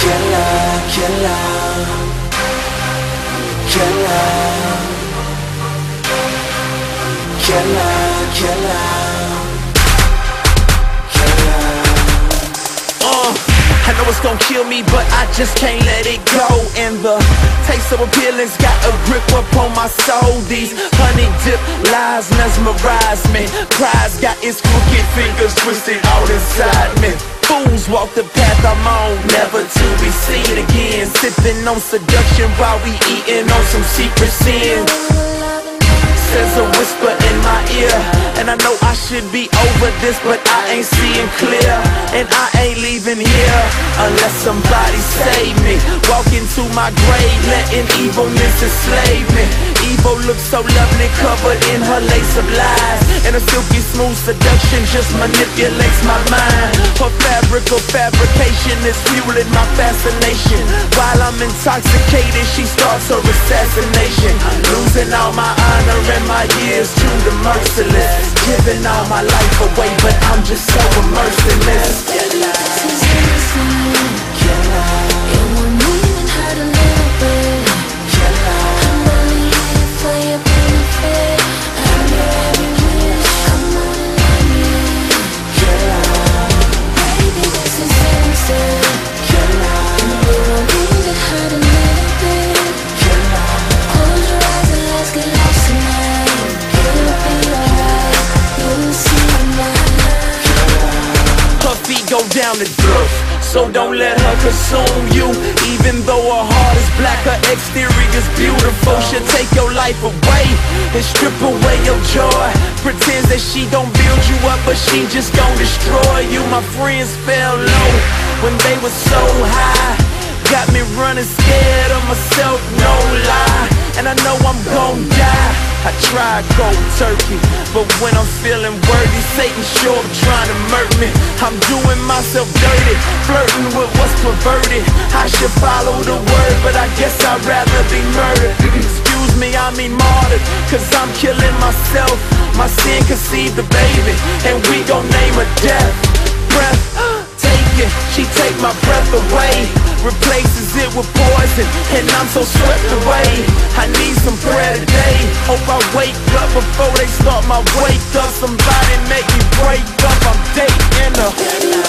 killer, killer, killer, killer, killer. I know it's gon' kill me, but I just can't let it go. And the taste of appealance got a grip upon my soul. These honey dip lies mesmerize me. Pride's got its crooked fingers twisted all inside me. Fools walk the path I'm on, never to be seen again. Sipping on seduction while we eating on some secret sins. Says a whisper in my ear, and I know I should be over this, but I ain't seeing clear. And I ain't leaving here unless somebody save me. Walk into my grave, letting evilness enslave me. Evil looks so lovely, covered in her lace of lies, and a silky smooth seduction just manipulates my mind. Her fabric of fabrication is fueling my fascination. While I'm intoxicated, she starts her assassination. Losing all my honor and my years to the merciless. Giving all my life away, but I'm just so merciless. Go down the dirt, so don't let her consume you. Even though her heart is black, her exterior's beautiful. She'll take your life away and strip away your joy. Pretends that she gon' build you up, but she just gon' destroy you. My friends fell low when they were so high. Got me running scared of myself, no lie. And I know I'm gon' die. I tried cold turkey, but when I'm feeling worthy, Satan sure trying to murder me. I'm doing myself dirty, flirting with what's perverted. I should follow the word, but I guess I'd rather be murdered. Excuse me, I mean martyred, cause I'm killing myself. My sin conceived the baby, and we gon' name her death. Breath, take it, she take my breath away. Replaces it with poison, and I'm so swept away. I need some prayer today. Hope I wake up before they start my wake up. Somebody make me break up, I'm dating her.